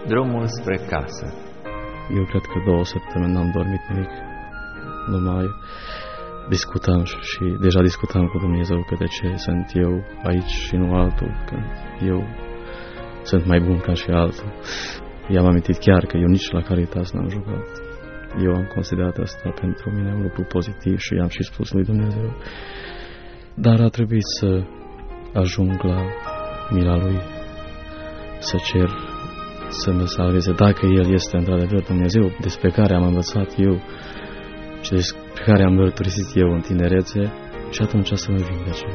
Drumul spre casă. Eu cred că 2 săptămâni n-am dormit nimic. Numai discutam și deja discutam cu Dumnezeu că de ce sunt eu aici și nu altul, când eu sunt mai bun ca și altul. I-am amintit chiar că eu nici la Caritas n-am jucat. Eu am considerat asta pentru mine un lucru pozitiv și i-am și spus lui Dumnezeu. Dar a trebuit să ajung la mila Lui, să cer să mă salveze. Dacă El este într-adevăr Dumnezeu, despre care am învățat eu și despre care am mărturisit eu în tinerețe, și atunci să mă vindece.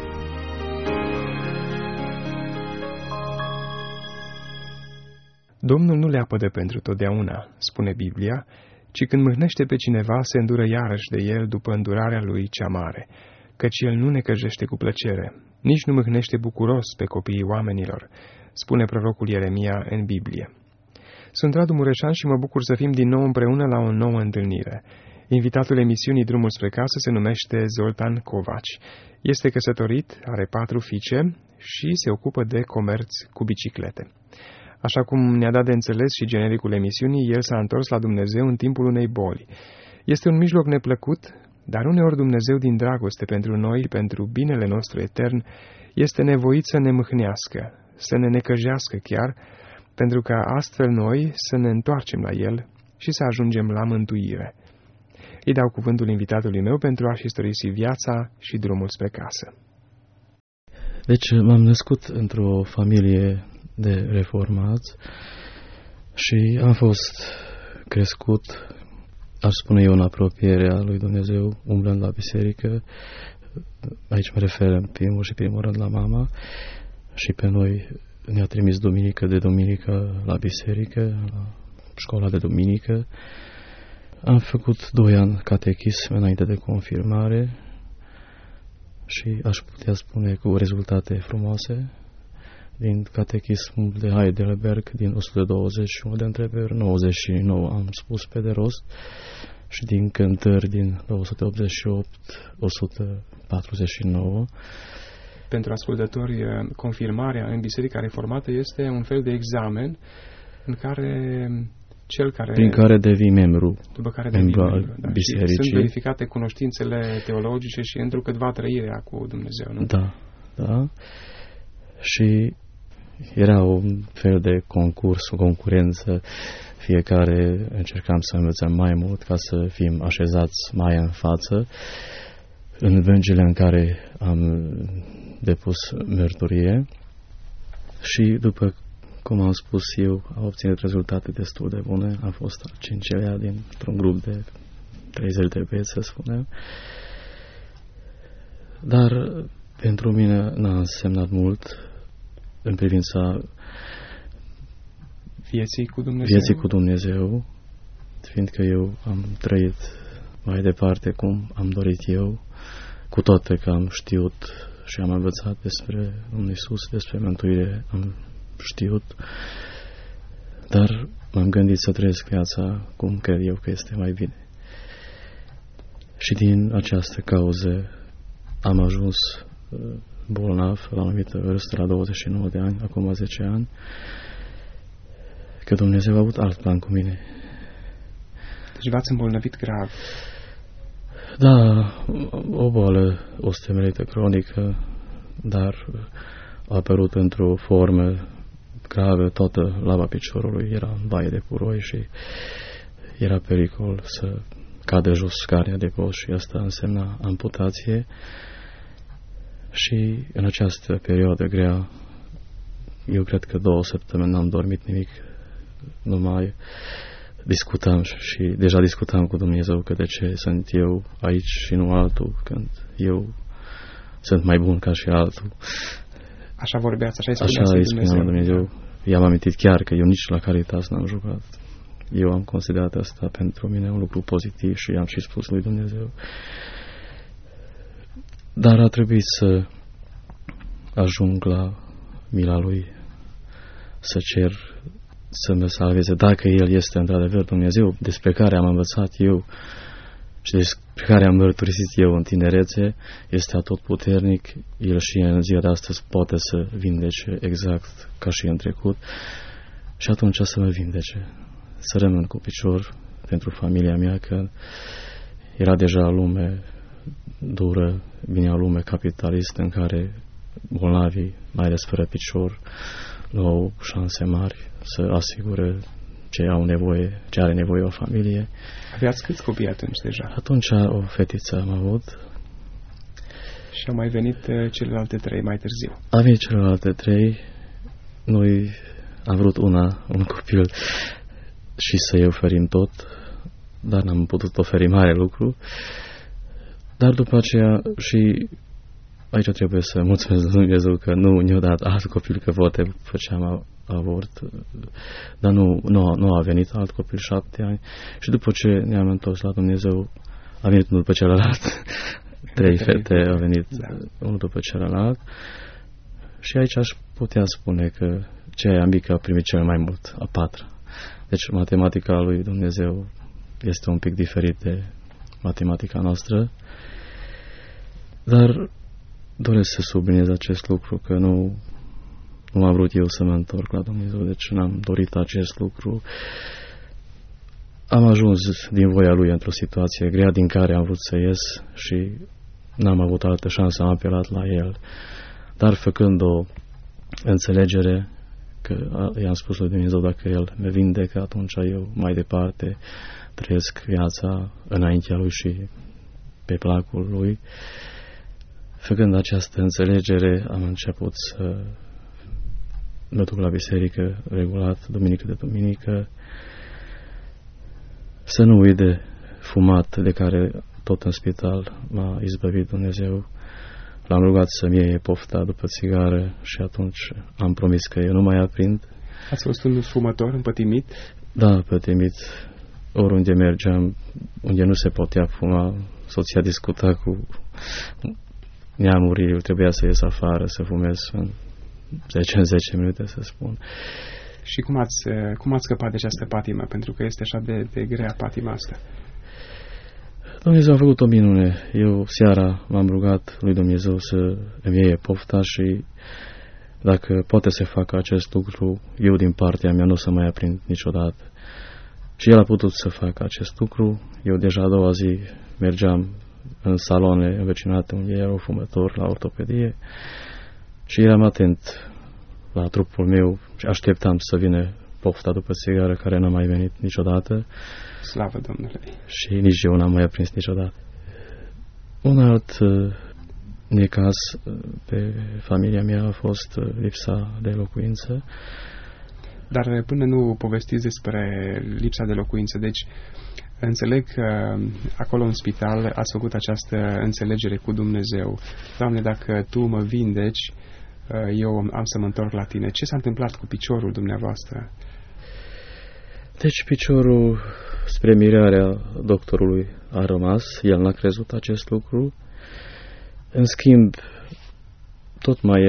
Domnul nu le apădă pentru totdeauna, spune Biblia, ci când mâhnește pe cineva, se îndură iarăși de el după îndurarea lui cea mare, căci el nu necăjește cu plăcere, nici nu mâhnește bucuros pe copiii oamenilor, spune prorocul Ieremia în Biblie. Sunt Radu Mureșan și mă bucur să fim din nou împreună la o nouă întâlnire. Invitatul emisiunii Drumul spre casă se numește Zoltan Covaci. Este căsătorit, are 4 fiice și se ocupă de comerț cu biciclete. Așa cum ne-a dat de înțeles și genericul emisiunii, el s-a întors la Dumnezeu în timpul unei boli. Este un mijloc neplăcut, dar uneori Dumnezeu din dragoste pentru noi, pentru binele nostru etern, este nevoit să ne mâhnească, să ne necăjească chiar, pentru ca astfel noi să ne întoarcem la El și să ajungem la mântuire. Îi dau cuvântul invitatului meu pentru a-și istorisi viața și drumul spre casă. Deci m-am născut într-o familie de reformați și am fost crescut, aș spune eu, în apropierea lui Dumnezeu, umblând la biserică. Aici mă refer în primul rând la mama, și pe noi ne-a trimis duminică de duminică la biserică, la școala de duminică. Am făcut 2 ani catechism înainte de confirmare și aș putea spune cu rezultate frumoase. Din catechismul de Heidelberg, din 121 de întrebări, 99 am spus pe de rost, și din cântări din 288, 149. Pentru ascultători, confirmarea în Biserica Reformată este un fel de examen în care cel care... Prin care devii membru, al bisericii. Sunt verificate cunoștințele teologice și întrucâtva trăirea cu Dumnezeu, nu? Da, da. Și era un fel de concurs, o concurență. Fiecare încercam să învățăm mai mult ca să fim așezați mai în față în vângile în care am depus mărturie. Și după cum am spus eu, am obținut rezultate destul de bune. Am fost al 5-lea dintr-un grup de 30 de băieți, să spunem. Dar pentru mine n-a însemnat mult în privința vieții cu Dumnezeu, fiindcă eu am trăit mai departe cum am dorit eu, cu toate că am știut și am învățat despre un Iisus, despre mântuire, am știut, dar m-am gândit să trăiesc viața cum cred eu că este mai bine. Și din această cauză am ajuns bolnav la o anumită vârstă, la 29 de ani, acum 10 ani, că Dumnezeu a avut alt plan cu mine. Deci v-ați îmbolnăvit grav. Da, o boală ostemelită cronică, dar a apărut într-o formă gravă, toată lava piciorului era în baie de puroi și era pericol să cadă jos carnea de post și asta însemna amputație. Și în această perioadă grea, eu cred că 2 săptămâni n-am dormit nimic, numai discutam și deja discutam cu Dumnezeu că de ce sunt eu aici și nu altul, când eu sunt mai bun ca și altul. Așa vorbeați, așa îi spuneam Dumnezeu. I-am amintit chiar că eu nici la Caritas n-am jucat. Eu am considerat asta pentru mine un lucru pozitiv și i-am și spus lui Dumnezeu. Dar a trebuit să ajung la mila Lui, să cer să mă salveze. Dacă El este într-adevăr Dumnezeu, despre care am învățat eu și despre care am mărturisit eu în tinerețe, este atotputernic, El și în ziua de astăzi poate să vindece exact ca și în trecut. și atunci să mă vindece, să rămân cu picior pentru familia mea, că era deja lume dură, vinea o lume capitalistă în care bolnavii, mai ales fără picior, nu au șanse mari să asigure ce au nevoie, ce are nevoie o familie. Aveați câți copii atunci deja? Atunci o fetiță am avut. Și au mai venit celelalte 3 mai târziu. Am venit celelalte 3. Noi am vrut un copil și să-i oferim tot, dar n-am putut oferi mare lucru. Dar după aceea și aici trebuie să mulțumesc Dumnezeu că nu ne-a dat alt copil, că poate făceam avort, dar nu a venit alt copil 7 ani. Și după ce ne-am întors la Dumnezeu, a venit unul după celălalt. 3 fete au venit unul după celălalt. Și aici aș putea spune că cea mică a primit cel mai mult, a 4-a. Deci matematica lui Dumnezeu este un pic diferit de matematica noastră. Dar doresc să subliniez acest lucru, că nu am vrut eu să mă întorc la Dumnezeu, deci n-am dorit acest lucru. Am ajuns din voia Lui într-o situație grea din care am vrut să ies și n-am avut altă șansă, am apelat la El. Dar făcând o înțelegere, că i-am spus lui Dumnezeu, dacă El me vindecă, atunci eu mai departe trăiesc viața înaintea Lui și pe placul Lui. Făcând această înțelegere, am început să mă duc la biserică regulat, duminică de duminică, să nu uit de fumat, de care tot în spital m-a izbăvit Dumnezeu. L-am rugat să-mi iei pofta după țigară și atunci am promis că eu nu mai aprind. Ați fost un fumător împătimit? Da, pătimit. Oriunde mergeam, unde nu se putea fuma, soția discuta cu neamurii, trebuia să ies afară, să fumez în 10 minute, să spun. Și cum ați scăpat de această patimă? Pentru că este așa de grea patima asta. Dumnezeu a făcut o minune. Eu seara m-am rugat lui Dumnezeu să îmi iei pofta și dacă poate să facă acest lucru, eu din partea mea nu o să mai aprind niciodată. Și El a putut să facă acest lucru. Eu deja a doua zi mergeam în saloane învecinate unde erau fumători la ortopedie și eram atent la trupul meu și așteptam să vină pofta după țigară, care n-a mai venit niciodată. Slavă Domnului! Și nici eu n-am mai aprins niciodată. Un alt necaz pe familia mea a fost lipsa de locuință. Dar până nu povestiți despre lipsa de locuință, deci înțeleg că acolo în spital ați făcut această înțelegere cu Dumnezeu. Doamne, dacă Tu mă vindeci, eu am să mă întorc la Tine. Ce s-a întâmplat cu piciorul dumneavoastră? Deci piciorul, spre mirarea doctorului, a rămas. El n-a crezut acest lucru. În schimb, tot mai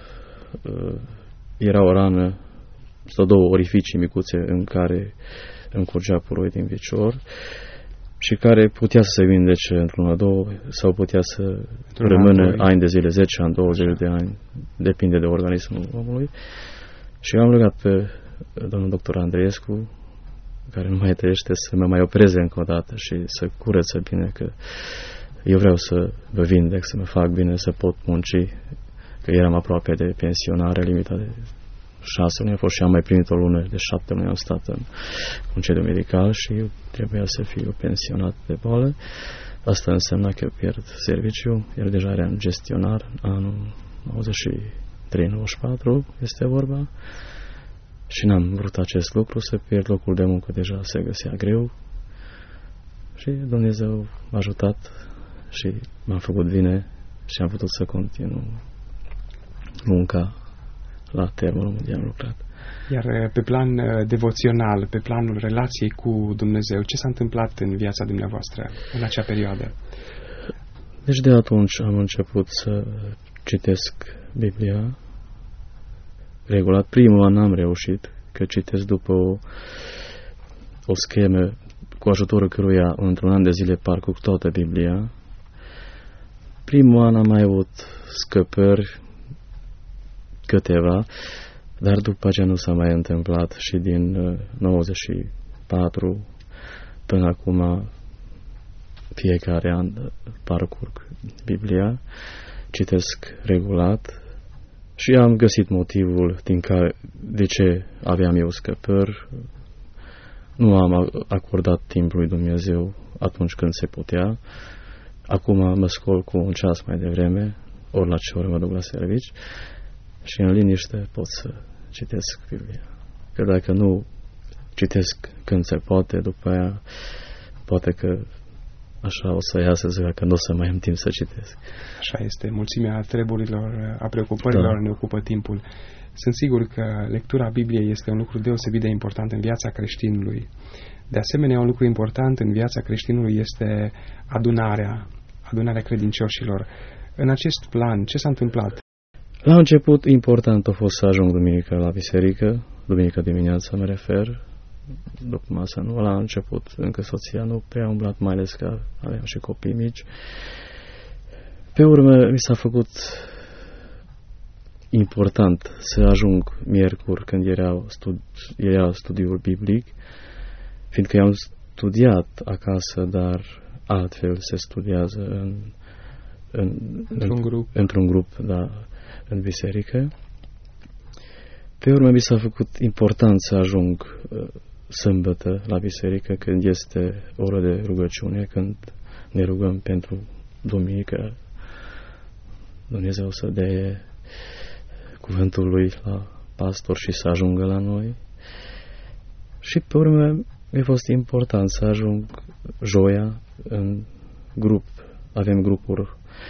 era o rană sau 2 orificii micuțe în care încurgea puroi din picior și care putea să se vindece într-una, 2 sau putea să rămână ani de zile, 10 ani, 20 de ani, depinde de organismul omului. Și am rugat pe domnul doctor Andreescu, care nu mai trăiește, să mă mai opreze încă o dată și să curăță bine, că eu vreau să vă vindec, să mă fac bine, să pot munci, că eram aproape de pensionare, limita de 6 luni a fost și am mai primit o lună, de 7 luni am stat în concediu medical și eu trebuia să fiu pensionat de boală. Asta însemna că eu pierd serviciu, eu deja eram gestionar, anul 93-94 este vorba și n-am vrut acest lucru, să pierd locul de muncă, deja se găsea greu și Dumnezeu m-a ajutat și m-a făcut bine și am putut să continu munca la termenul unde am lucrat. Iar pe plan devoțional, pe planul relației cu Dumnezeu, ce s-a întâmplat în viața dumneavoastră în acea perioadă? Deci de atunci am început să citesc Biblia regulat. Primul an n-am reușit, că citesc după o schemă cu ajutorul căruia într-un an de zile parcurg toată Biblia. Primul an am mai avut scăpări câteva, Dar după aceea nu s-a mai întâmplat și din 94 până acum fiecare an parcurg Biblia, citesc regulat și am găsit motivul de ce aveam eu scăpări. Nu am acordat timp lui Dumnezeu atunci când se putea. Acum mă scol cu un ceas mai devreme, ori la ce oră mă duc la servici și în liniște pot să citesc Biblia. Că dacă nu citesc când se poate, după aia poate că așa o să iasă ziua că nu o să mai am timp să citesc. Așa este, mulțimea treburilor, a preocupărilor ne ocupă timpul. Sunt sigur că lectura Bibliei este un lucru deosebit de important în viața creștinului. De asemenea, un lucru important în viața creștinului este adunarea credincioșilor. În acest plan, ce s-a întâmplat? La început, important a fost să ajung duminică la biserică, duminică dimineața mă refer, după masă nu, la început încă soția nu prea umblat, mai ales că aveam și copii mici. Pe urmă mi s-a făcut important să ajung miercuri când era studiul biblic, fiindcă eu am studiat acasă, dar altfel se studiază într-un grup, da, în biserică. Pe urmă mi s-a făcut important să ajung sâmbătă la biserică când este oră de rugăciune, când ne rugăm pentru duminică, Dumnezeu să dea cuvântul lui la pastor și să ajungă la noi. Și pe urmă mi-a fost important să ajung joia în grup. Avem grupuri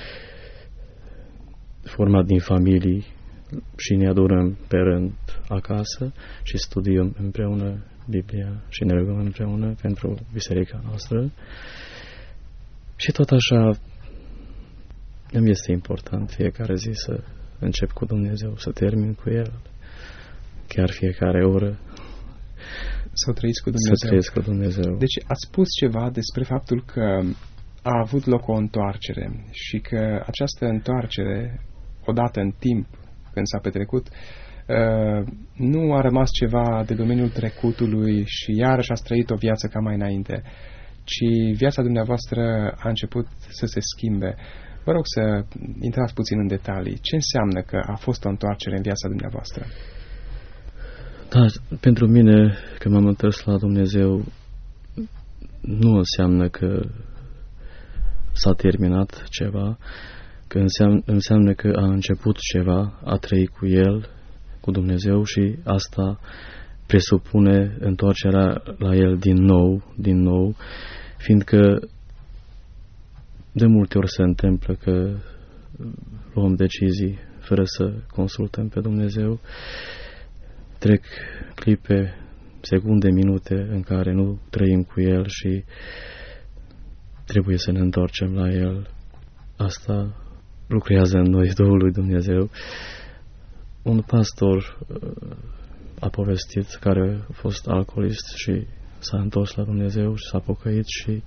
format din familii și ne adunăm pe rând acasă și studiem împreună Biblia și ne rugăm împreună pentru biserica noastră. Și tot așa îmi este important fiecare zi să încep cu Dumnezeu, să termin cu El, chiar fiecare oră. Să trăiți cu Dumnezeu. Să trăiesc cu Dumnezeu. Deci ați spus ceva despre faptul că a avut loc o întoarcere și că această întoarcere, odată în timp, când s-a petrecut, nu a rămas ceva de domeniul trecutului și iarăși ați trăit o viață ca mai înainte, ci viața dumneavoastră a început să se schimbe. Vă rog să intrați puțin în detalii. Ce înseamnă că a fost o întoarcere în viața dumneavoastră? Da, pentru mine, că m-am întors la Dumnezeu, nu înseamnă că s-a terminat ceva, că înseamnă că a început ceva, a trăit cu El, cu Dumnezeu și asta presupune întoarcerea la El din nou, fiindcă de multe ori se întâmplă că luăm decizii fără să consultăm pe Dumnezeu. Trec clipe, secunde, minute în care nu trăim cu El și trebuie să ne întoarcem la El. Asta lucrează în noi Duhul lui Dumnezeu. Un pastor a povestit, care a fost alcoolist și s-a întors la Dumnezeu și s-a pocăit și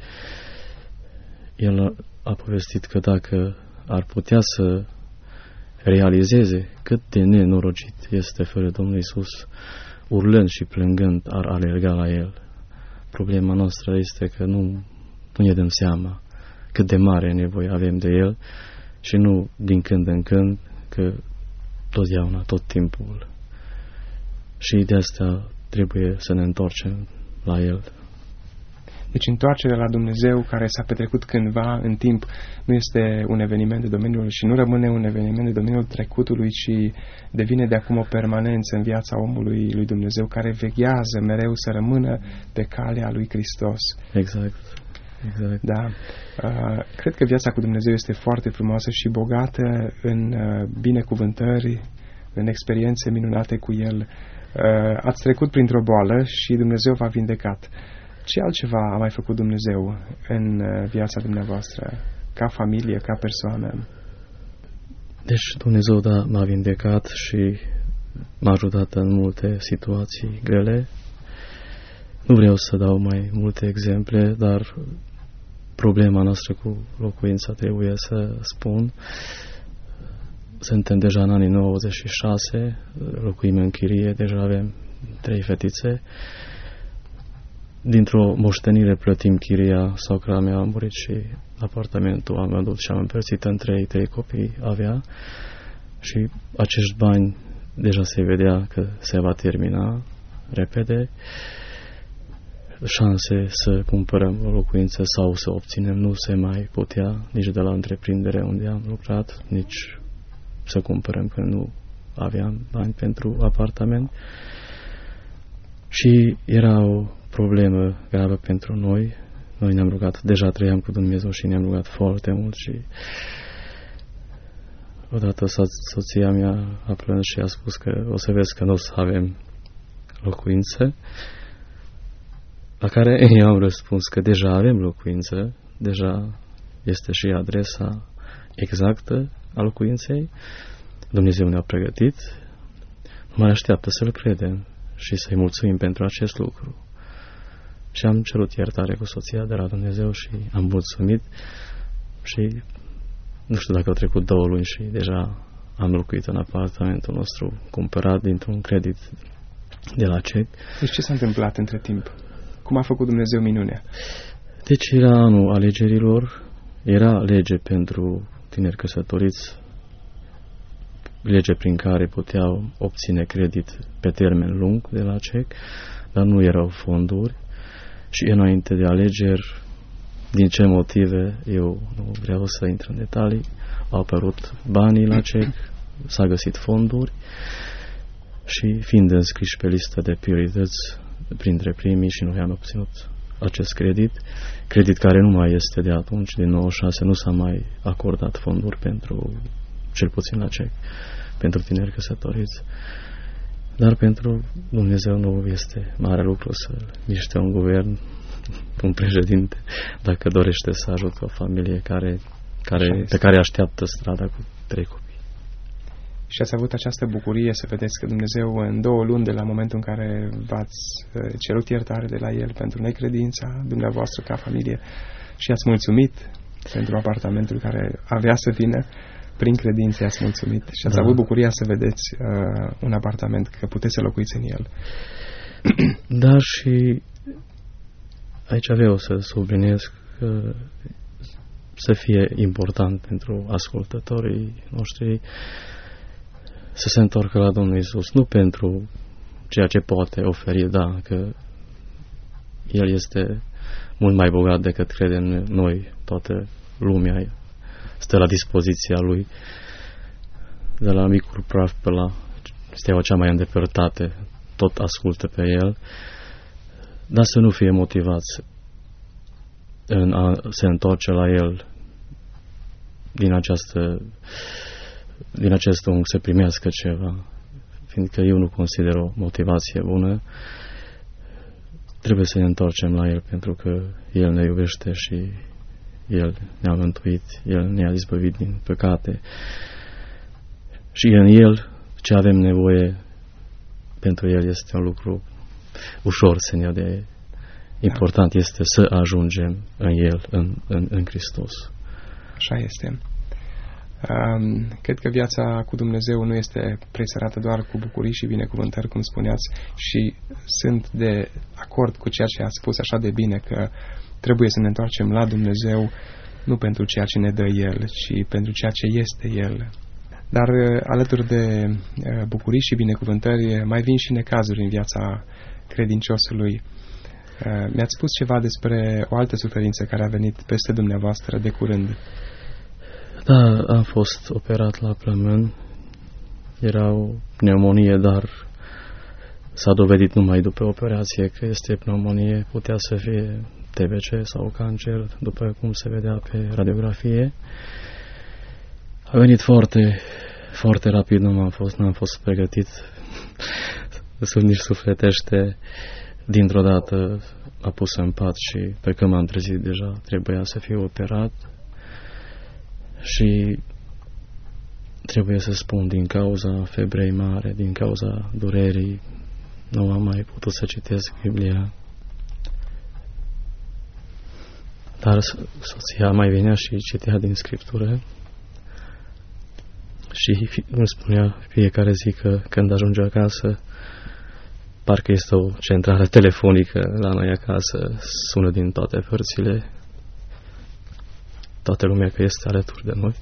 el a povestit că dacă ar putea să realizeze cât de nenorocit este fără Domnul Iisus, urlând și plângând ar alerga la El. Problema noastră este că nu ne dăm seama cât de mare nevoie avem de El și nu din când în când, că totdeauna, tot timpul. Și de asta trebuie să ne întoarcem la El. Deci întoarcerea la Dumnezeu care s-a petrecut cândva în timp nu este un eveniment de domeniul și nu rămâne un eveniment de domeniul trecutului, ci devine de acum o permanență în viața omului lui Dumnezeu care veghează mereu să rămână pe calea lui Hristos. Exact. Da. Cred că viața cu Dumnezeu este foarte frumoasă și bogată în binecuvântări, în experiențe minunate cu El. Ați trecut printr-o boală și Dumnezeu v-a vindecat. Ce altceva a mai făcut Dumnezeu în viața dumneavoastră, ca familie, ca persoană? Deci Dumnezeu, da, m-a vindecat și m-a ajutat în multe situații grele. Nu vreau să dau mai multe exemple, dar problema noastră cu locuința trebuie să spun. Suntem deja în anii 96, locuim în chirie, deja avem 3 fetițe. Dintr-o moștenire plătim chiria, socra mea a murit și apartamentul am vândut și am împărțit în 3 copii avea și acești bani deja se vedea că se va termina repede. Șanse să cumpărăm o locuință sau să obținem nu se mai putea nici de la întreprindere unde am lucrat, nici să cumpărăm că nu aveam bani pentru apartament. Și era o problemă gravă pentru noi. Noi ne-am rugat, deja trăiam cu Dumnezeu și ne-am rugat foarte mult și odată soția mea a plâns și a spus că o să vezi că nu o să avem locuință. La care eu am răspuns că deja avem locuință, deja este și adresa exactă a locuinței. Dumnezeu ne-a pregătit, nu mai așteaptă să-L credem și să-i mulțumim pentru acest lucru. Și am cerut iertare cu soția de la Dumnezeu și am mulțumit și nu știu dacă au trecut 2 luni și deja am locuit în apartamentul nostru cumpărat dintr-un credit de la CEC. Deci ce s-a întâmplat între timp? Cum a făcut Dumnezeu minunea? Deci era anul alegerilor, era lege pentru tineri căsătoriți, lege prin care puteau obține credit pe termen lung de la CEC, dar nu erau fonduri și înainte de alegeri, din ce motive, eu nu vreau să intru în detalii, au apărut banii la CEC, s-a găsit fonduri și fiind înscriși pe listă de priorități printre primii și noi am obținut acest credit care nu mai este de atunci, din 96, nu s-a mai acordat fonduri pentru, cel puțin la CEC, pentru tineri căsătoriți. Dar pentru Dumnezeu nu este mare lucru să miște un guvern, un președinte, dacă dorește să ajute o familie pe care așteaptă strada cu 3 copii. Și ați avut această bucurie să vedeți că Dumnezeu în 2 luni de la momentul în care v-ați cerut iertare de la El pentru necredința dumneavoastră ca familie și ați mulțumit pentru apartamentul care avea să vină, prin credință ați mulțumit și ați avut bucuria să vedeți un apartament, că puteți să locuiți în el. Dar și aici vreau să subliniez că să fie important pentru ascultătorii noștri să se întoarcă la Domnul Iisus, nu pentru ceea ce poate oferi, da, că El este mult mai bogat decât credem noi, toată lumea stă la dispoziția Lui, de la micul praf pe la steaua cea mai îndepărtată, tot ascultă pe El, dar să nu fie motivați în a se întoarce la El din acest unghi să primească ceva, fiindcă eu nu consider o motivație bună. Trebuie să ne întoarcem la El pentru că El ne iubește și El ne-a mântuit, El ne-a izbăvit din păcate și în El ce avem nevoie pentru El este un lucru ușor să ne dea. Important este să ajungem în El, în Hristos. Așa este. Cred că viața cu Dumnezeu nu este presărată doar cu bucurii și binecuvântări, cum spuneați, și sunt de acord cu ceea ce ați spus așa de bine, că trebuie să ne întoarcem la Dumnezeu nu pentru ceea ce ne dă El, ci pentru ceea ce este El. Dar alături de bucurii și binecuvântări mai vin și necazuri în viața credinciosului. Mi-ați spus ceva despre o altă suferință care a venit peste dumneavoastră de curând. Da, am fost operat la plămân. Era o pneumonie, dar s-a dovedit numai după operație că este pneumonie. Putea să fie TBC sau cancer, după cum se vedea pe radiografie. A venit foarte, foarte rapid, n-am fost pregătit. Sunt nici sufletește. Dintr-o dată a pus în pat și pe când m-am trezit deja trebuia să fiu operat. Și trebuie să spun, din cauza febrei mare, din cauza durerii, nu am mai putut să citesc Biblia. Dar soția mai venea și citea din Scriptură Și îmi spunea fiecare zi că când ajunge acasă, parcă este o centrală telefonică la noi acasă, sună din toate părțile, toată lumea că este alături de noi.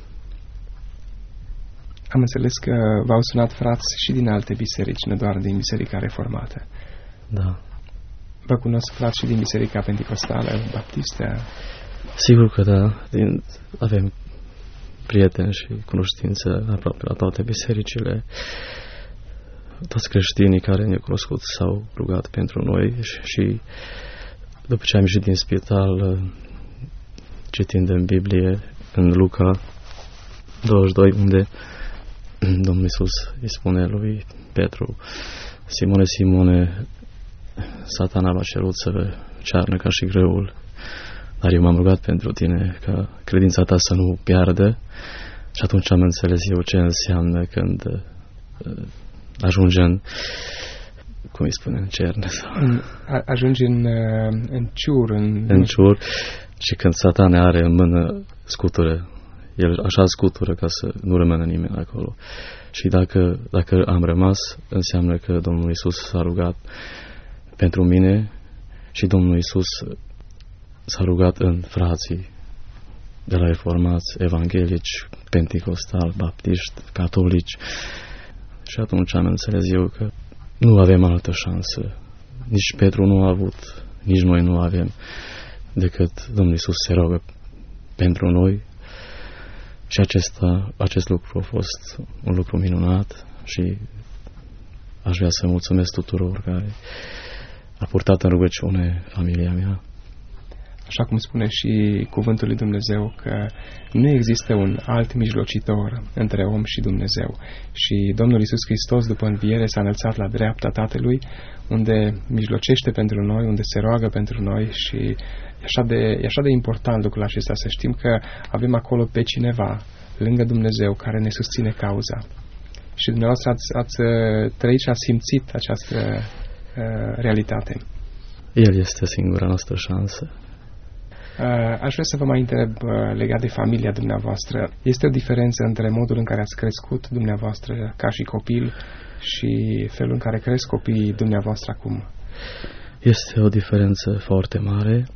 Am înțeles că v-au sunat frați și din alte biserici, nu doar din Biserica Reformată. Da. Vă cunosc frați și din Biserica Pentecostală, Baptistă? Sigur că da. Avem prieteni și cunoștință aproape la toate bisericile. Toți creștinii care ne-au cunoscut s-au rugat pentru noi și după ce am ieșit din spital, citind în Biblie, în Luca 22, unde Domnul Iisus îi spune lui Petru: Simone, Simone, Satana v-a cerut să cearnă ca și grâul, dar eu m-am rugat pentru tine ca credința ta să nu piardă. Și atunci am înțeles eu ce înseamnă când ajunge în, cum îi spune, în cerne. Ajunge în ciur. În ciur, și când Satana are în mână scutură, el așa scutură ca să nu rămână nimeni acolo. Și dacă am rămas, înseamnă că Domnul Iisus s-a rugat pentru mine și Domnul Iisus s-a rugat în frații de la reformați, evanghelici, pentecostali, baptiști, catolici. Și atunci am înțeles eu că nu avem altă șansă. Nici Petru nu a avut, nici noi nu avem, decât Domnul Iisus se roagă pentru noi. Și acest lucru a fost un lucru minunat și aș vrea să mulțumesc tuturor care a purtat în rugăciune familia mea. Așa cum spune și cuvântul lui Dumnezeu, că nu există un alt mijlocitor între om și Dumnezeu. Și Domnul Iisus Hristos, după înviere, s-a înălțat la dreapta Tatălui, unde mijlocește pentru noi, unde se roagă pentru noi. Și e așa de important lucrul acesta, să știm că avem acolo pe cineva, lângă Dumnezeu, care ne susține cauza. Și dumneavoastră ați trăit și ați simțit această realitate. El este singura noastră șansă. Aș vrea să vă mai întreb legat de familia dumneavoastră. Este o diferență între modul în care ați crescut dumneavoastră ca și copil și felul în care cresc copiii dumneavoastră acum? Este o diferență foarte mare.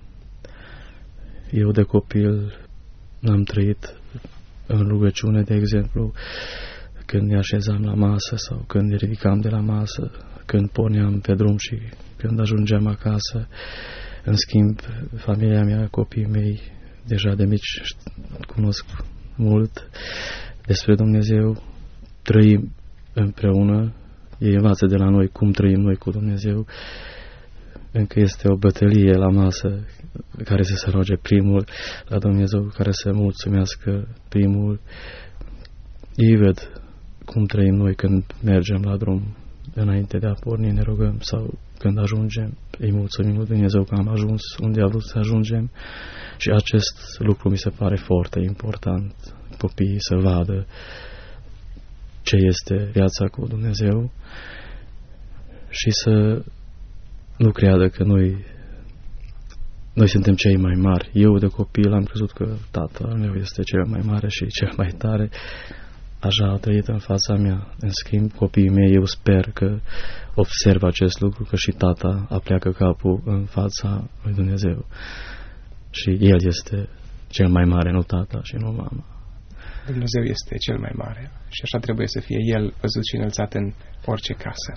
Eu de copil n-am trăit în rugăciune, de exemplu, când ne așezam la masă sau când ne ridicam de la masă, când porneam pe drum și când ajungeam acasă. În schimb, familia mea, copiii mei, deja de mici cunosc mult despre Dumnezeu, trăim împreună, ei învață de la noi cum trăim noi cu Dumnezeu. Încă este o bătălie la masă, care să se roage primul la Dumnezeu, care să mulțumească primul. Ei văd cum trăim noi când mergem la drum, înainte de a porni ne rugăm, sau când ajungem, îi mulțumim lui Dumnezeu că am ajuns unde a vrut să ajungem. Și acest lucru mi se pare foarte important, copiii să vadă ce este viața cu Dumnezeu și să nu creadă că noi suntem cei mai mari. Eu de copil am crezut că tatăl meu este cel mai mare și cel mai tare. Așa a trăit în fața mea. În schimb, copiii mei, eu sper că observă acest lucru, că și tata apleacă capul în fața lui Dumnezeu. Și El este cel mai mare, nu tata și nu mama. Dumnezeu este cel mai mare și așa trebuie să fie El văzut și înălțat în orice casă.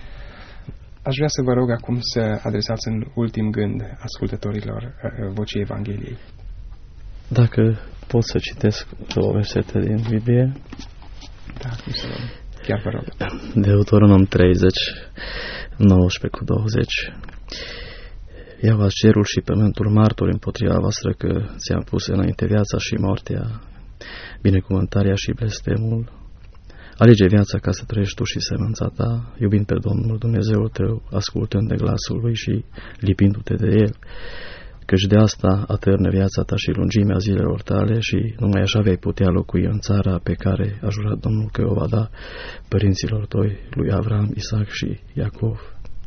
Aș vrea să vă rog acum să adresați în ultim gând ascultătorilor vocii Evangheliei. Dacă pot să citesc două versete din Biblie. Da, chiar vă rog. Deuteronom 30, 19 cu 20. Iau azi cerul și pământul martori împotriva voastră că ți-am pus înainte viața și moartea, binecuvântarea și blestemul. Alege viața ca să trăiești tu și sămânța ta, iubind pe Domnul Dumnezeul tău, ascultând de glasul Lui și lipindu-te de El, căci de asta atârnă viața ta și lungimea zilelor tale și numai așa vei putea locui în țara pe care a jurat Domnul că o va da părinților tăi, lui Avram, Isaac și Iacov.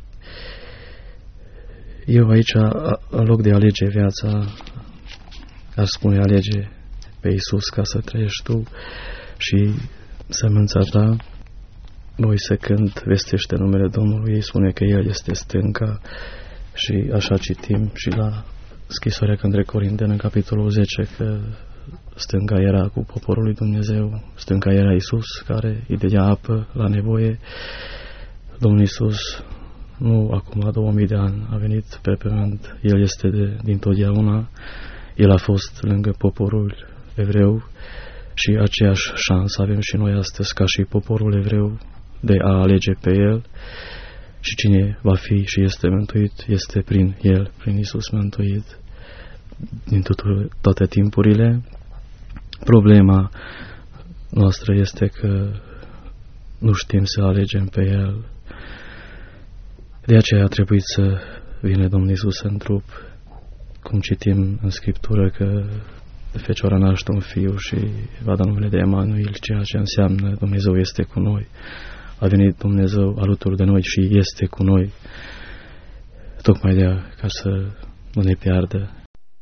Eu aici, în loc de a alege viața, aș spune alege pe Iisus ca să trăiești tu și sămânța ta, voi secând vestește numele Domnului, ei spune că El este stânca și așa citim și la scrisoarea către Corinteni în capitolul 10 că stânca era cu poporul lui Dumnezeu, stânca era Iisus care îi dădea apă la nevoie. Domnul Iisus nu acum 2000 de ani a venit pe pământ, El este dintotdeauna, El a fost lângă poporul evreu și aceeași șansă avem și noi astăzi ca și poporul evreu de a alege pe El și cine va fi și este mântuit este prin El, prin Iisus mântuit din toate timpurile. Problema noastră este că nu știm să alegem pe El. De aceea a trebuit să vină Domnul Iisus în trup, cum citim în Scriptură că Fecioara naște un fiu și va da numele de Emanuel, ceea ce înseamnă Dumnezeu este cu noi. A venit Dumnezeu alături de noi și este cu noi, tocmai de ca să nu ne piardă.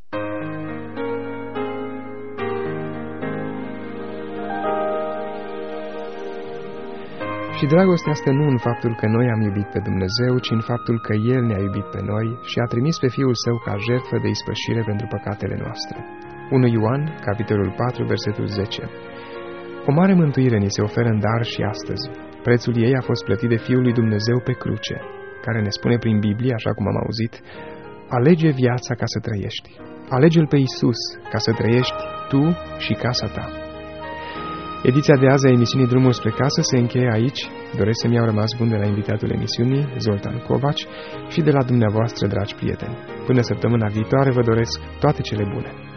Și dragostea stă nu în faptul că noi am iubit pe Dumnezeu, ci în faptul că El ne-a iubit pe noi și a trimis pe Fiul Său ca jertfă de ispășire pentru păcatele noastre. 1 Ioan, capitolul 4, versetul 10. O mare mântuire ni se oferă în dar și astăzi. Prețul ei a fost plătit de Fiul lui Dumnezeu pe cruce, care ne spune prin Biblie, așa cum am auzit, alege viața ca să trăiești. Alege-L pe Iisus ca să trăiești tu și casa ta. Ediția de azi a emisiunii Drumul spre casă se încheie aici. Doresc să-mi iau rămas bun de la invitatul emisiunii, Zoltan Covaci, și de la dumneavoastră, dragi prieteni. Până săptămâna viitoare vă doresc toate cele bune.